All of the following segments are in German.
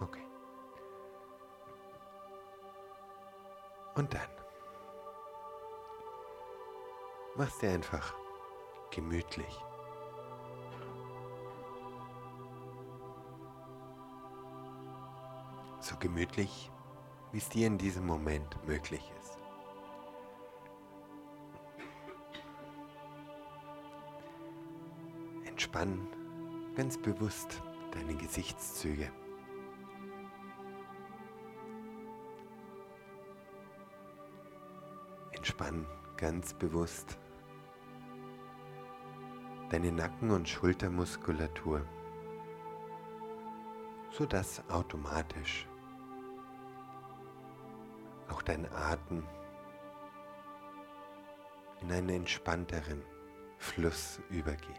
Okay. Und dann mach's dir einfach gemütlich. So gemütlich, wie es dir in diesem Moment möglich ist. Entspann ganz bewusst deine Gesichtszüge. Entspann ganz bewusst deine Nacken- und Schultermuskulatur, sodass automatisch auch dein Atem in einen entspannteren Fluss übergeht.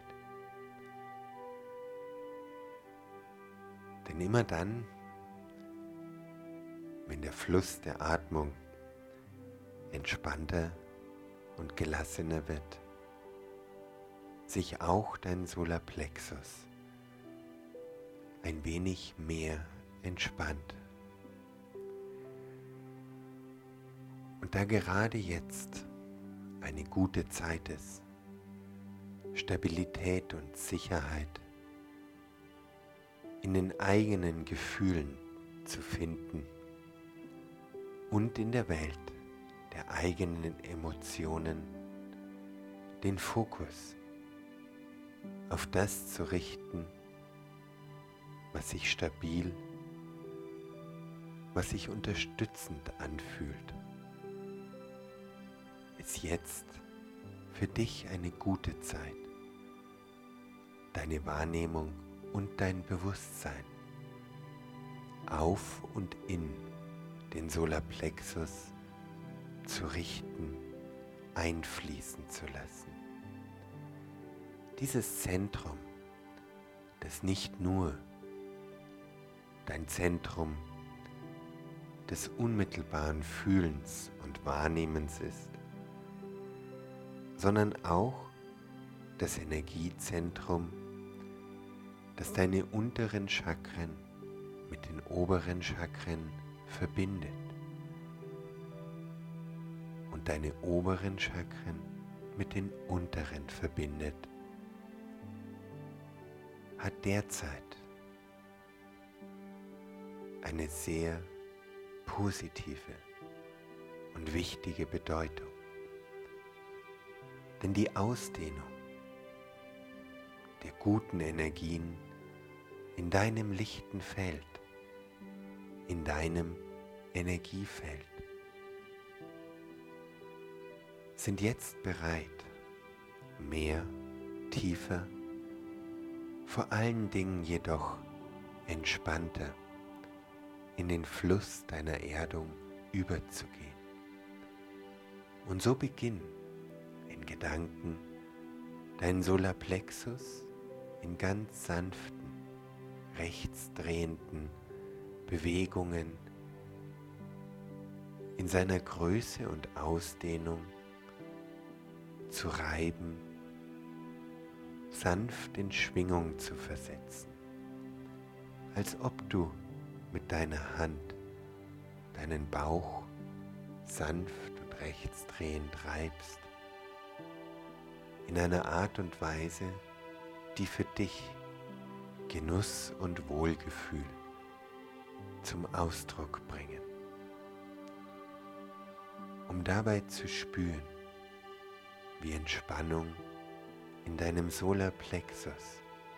Denn immer dann, wenn der Fluss der Atmung entspannter und gelassener wird, sich auch dein Solarplexus ein wenig mehr entspannt. Und da gerade jetzt eine gute Zeit ist, Stabilität und Sicherheit in den eigenen Gefühlen zu finden und in der Welt der eigenen Emotionen den Fokus auf das zu richten, was sich stabil, was sich unterstützend anfühlt, ist jetzt für dich eine gute Zeit, deine Wahrnehmung und dein Bewusstsein auf und in den Solarplexus zu richten, einfließen zu lassen. Dieses Zentrum, das nicht nur dein Zentrum des unmittelbaren Fühlens und Wahrnehmens ist, sondern auch das Energiezentrum, das deine unteren Chakren mit den oberen Chakren verbindet und deine oberen Chakren mit den unteren verbindet, hat derzeit eine sehr positive und wichtige Bedeutung. Denn die Ausdehnung der guten Energien in deinem lichten Feld, in deinem Energiefeld, sind jetzt bereit, mehr, tiefer, vor allen Dingen jedoch entspannter in den Fluss deiner Erdung überzugehen. Und so beginn in Gedanken deinen Solarplexus in ganz sanften, rechtsdrehenden Bewegungen in seiner Größe und Ausdehnung zu reiben, sanft in Schwingung zu versetzen, als ob du mit deiner Hand deinen Bauch sanft und rechtsdrehend reibst, in einer Art und Weise, die für dich Genuss und Wohlgefühl zum Ausdruck bringen, um dabei zu spüren, wie Entspannung in deinem Solarplexus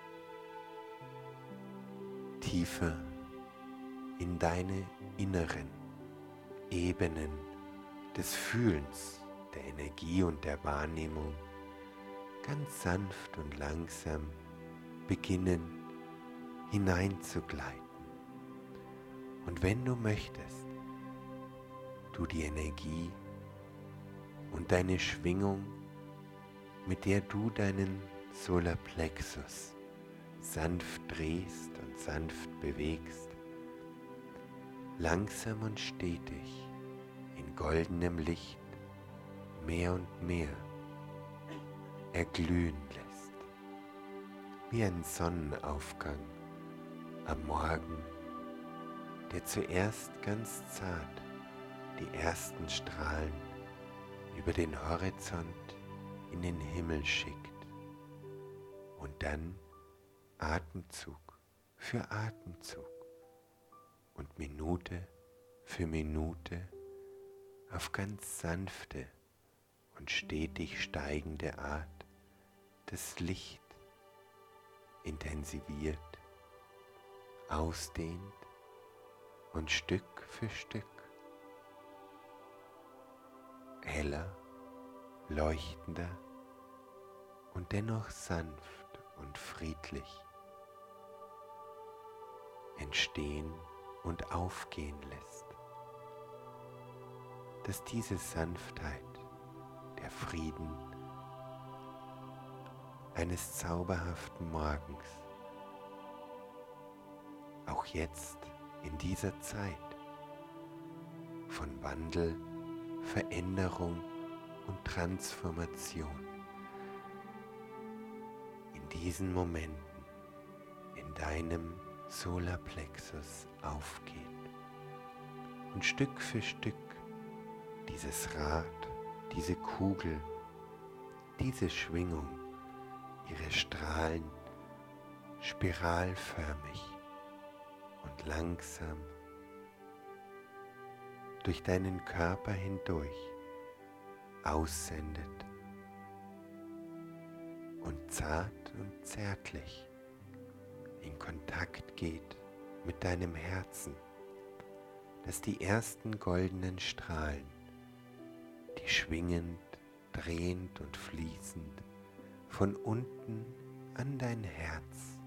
tiefer in deine inneren Ebenen des Fühlens, der Energie und der Wahrnehmung ganz sanft und langsam beginnen hineinzugleiten. Und wenn du möchtest, du die Energie und deine Schwingung, mit der du deinen Solarplexus sanft drehst und sanft bewegst, langsam und stetig in goldenem Licht mehr und mehr erglühen lässt, wie ein Sonnenaufgang am Morgen der zuerst ganz zart die ersten Strahlen über den Horizont in den Himmel schickt und dann Atemzug für Atemzug und Minute für Minute auf ganz sanfte und stetig steigende Art das Licht intensiviert, ausdehnt und Stück für Stück heller, leuchtender und dennoch sanft und friedlich entstehen und aufgehen lässt, dass diese Sanftheit, der Frieden eines zauberhaften Morgens auch jetzt in dieser Zeit von Wandel, Veränderung und Transformation in diesen Momenten in deinem Solarplexus aufgeht und Stück für Stück dieses Rad, diese Kugel, diese Schwingung, ihre Strahlen spiralförmig und langsam durch deinen Körper hindurch aussendet und zart und zärtlich in Kontakt geht mit deinem Herzen, dass die ersten goldenen Strahlen, die schwingend, drehend und fließend von unten an dein Herz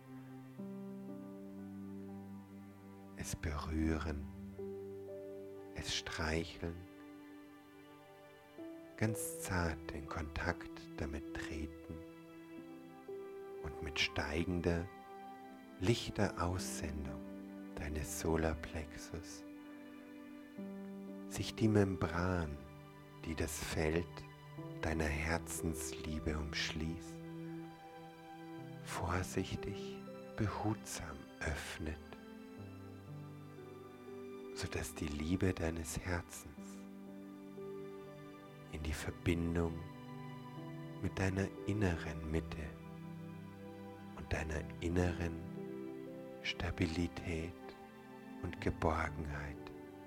es berühren, es streicheln, ganz zart in Kontakt damit treten und mit steigender, lichter Aussendung deines Solarplexus sich die Membran, die das Feld deiner Herzensliebe umschließt, vorsichtig, behutsam öffnet, sodass die Liebe deines Herzens in die Verbindung mit deiner inneren Mitte und deiner inneren Stabilität und Geborgenheit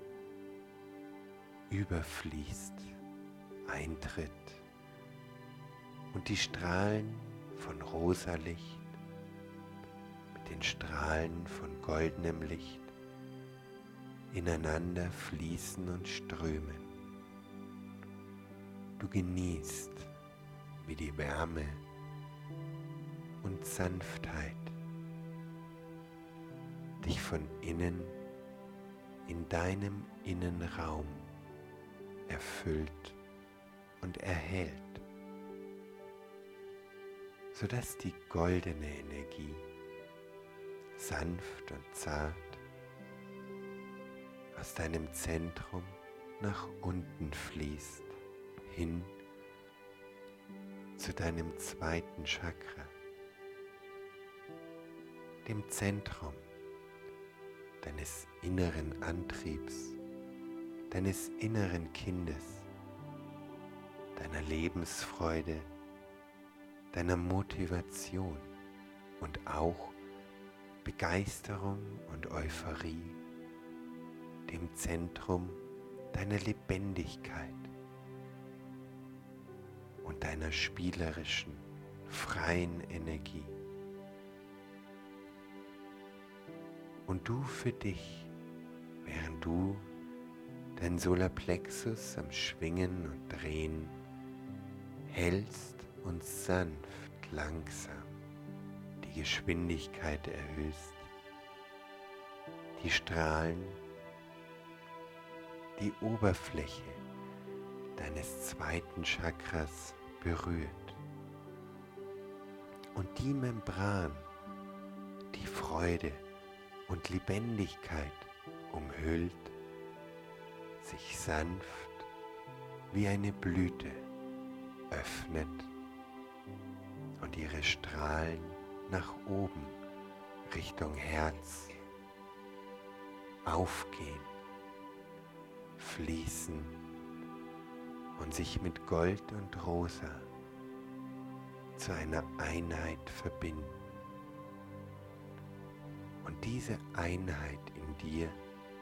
überfließt, eintritt und die Strahlen von rosa Licht mit den Strahlen von goldenem Licht ineinander fließen und strömen. Du genießt, wie die Wärme und Sanftheit dich von innen in deinem Innenraum erfüllt und erhält, sodass die goldene Energie sanft und zart aus deinem Zentrum nach unten fließt, hin zu deinem zweiten Chakra, dem Zentrum deines inneren Antriebs, deines inneren Kindes, deiner Lebensfreude, deiner Motivation und auch Begeisterung und Euphorie, dem Zentrum deiner Lebendigkeit und deiner spielerischen, freien Energie. Und du für dich, während du dein Solarplexus am Schwingen und Drehen hältst und sanft, langsam die Geschwindigkeit erhöhst, die Strahlen, die Oberfläche deines zweiten Chakras berührt und die Membran, die Freude und Lebendigkeit umhüllt, sich sanft wie eine Blüte öffnet und ihre Strahlen nach oben Richtung Herz aufgehen, fließen und sich mit Gold und Rosa zu einer Einheit verbinden. Und diese Einheit in dir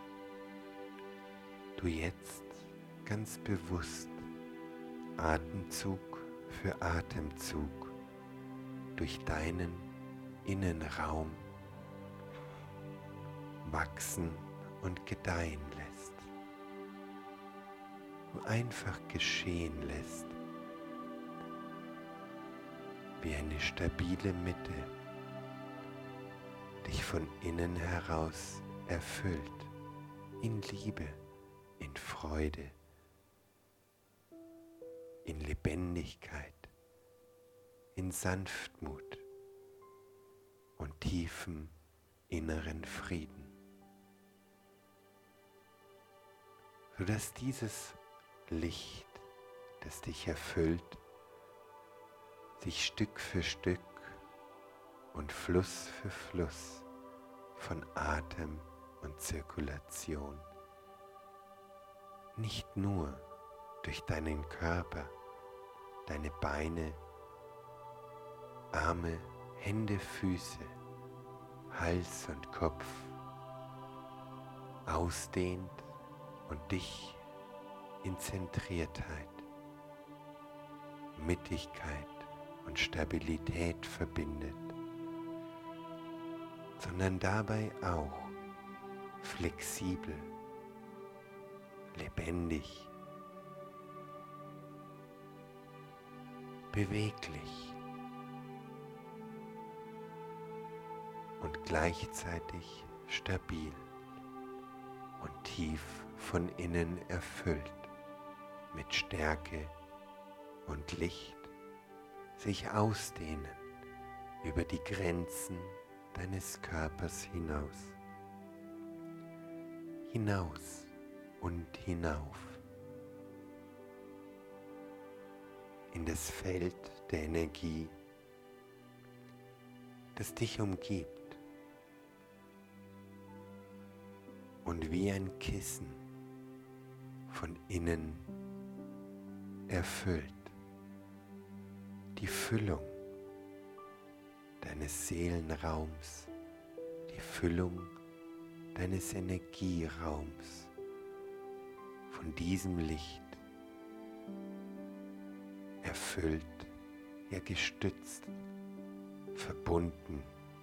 du jetzt ganz bewusst Atemzug für Atemzug durch deinen Innenraum wachsen und gedeihen lässt. Du einfach geschehen lässt, wie eine stabile Mitte dich von innen heraus erfüllt, in Liebe, in Freude, in Lebendigkeit, in Sanftmut und tiefem inneren Frieden, sodass dieses Licht, das dich erfüllt, sich Stück für Stück und Fluss für Fluss von Atem und Zirkulation nicht nur durch deinen Körper, deine Beine, Arme, Hände, Füße, Hals und Kopf ausdehnt und dich in Zentriertheit, Mittigkeit und Stabilität verbindet, sondern dabei auch flexibel, lebendig, beweglich und gleichzeitig stabil und tief von innen erfüllt mit Stärke und Licht, sich ausdehnen über die Grenzen deines Körpers hinaus, hinaus und hinauf in das Feld der Energie, das dich umgibt und wie ein Kissen von innen erfüllt die Füllung deines Seelenraums, die Füllung deines Energieraums von diesem Licht erfüllt, ja gestützt, verbunden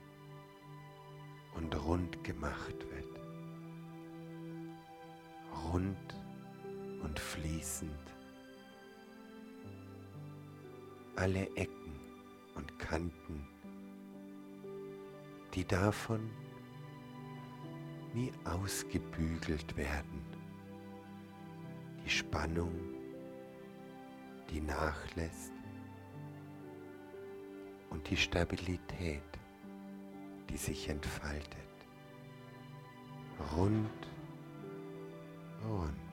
und rund gemacht wird. Rund und fließend. Alle Ecken und Kanten, die davon wie ausgebügelt werden. Die Spannung, die nachlässt und die Stabilität, die sich entfaltet. Rund, rund,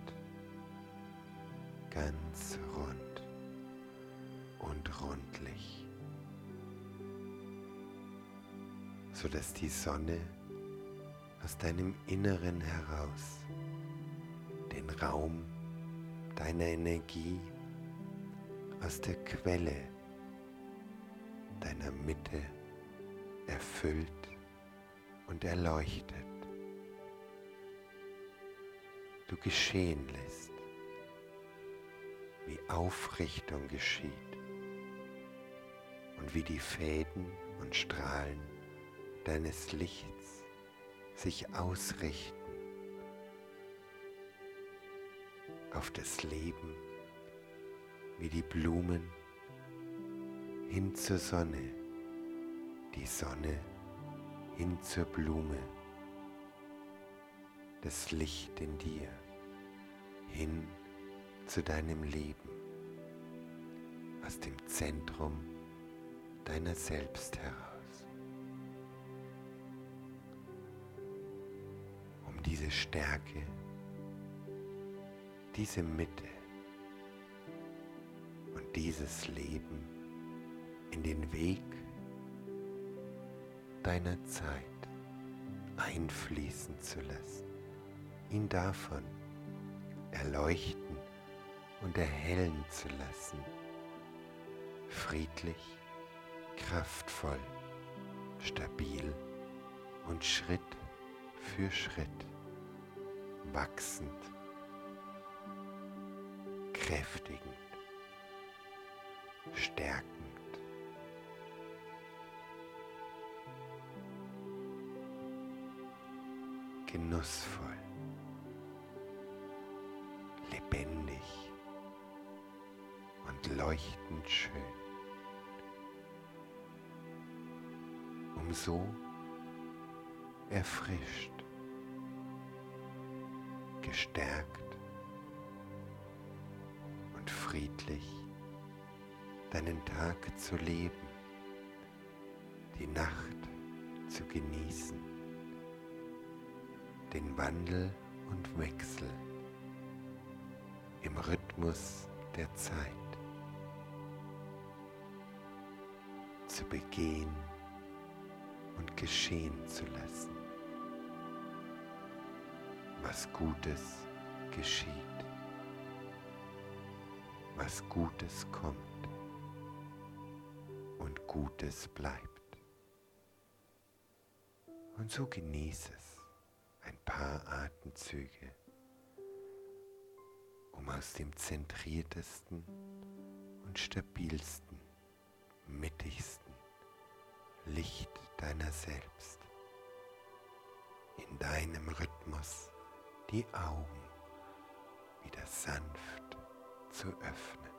ganz rund und rundlich, sodass die Sonne aus deinem Inneren heraus den Raum deiner Energie aus der Quelle deiner Mitte erfüllt und erleuchtet. Du geschehen lässt, wie Aufrichtung geschieht und wie die Fäden und Strahlen deines Lichts sich ausrichten auf das Leben, wie die Blumen hin zur Sonne, die Sonne hin zur Blume, das Licht in dir hin zu deinem Leben, aus dem Zentrum deiner selbst heraus. Um diese Stärke, diese Mitte und dieses Leben in den Weg deiner Zeit einfließen zu lassen. ihn davon erleuchten und erhellen zu lassen, friedlich, kraftvoll, stabil und Schritt für Schritt wachsend, kräftigend, stärkend, genussvoll, lebendig und leuchtend schön. Umso erfrischt, gestärkt und friedlich deinen Tag zu leben, die Nacht zu genießen, den Wandel und Wechsel im Rhythmus der Zeit zu begehen und geschehen zu lassen, was Gutes geschieht, was Gutes kommt und Gutes bleibt. Und so genieß es ein paar Atemzüge, um aus dem zentriertesten und stabilsten, mittigsten Licht deiner selbst in deinem Rhythmus die Augen wieder sanft zu öffnen.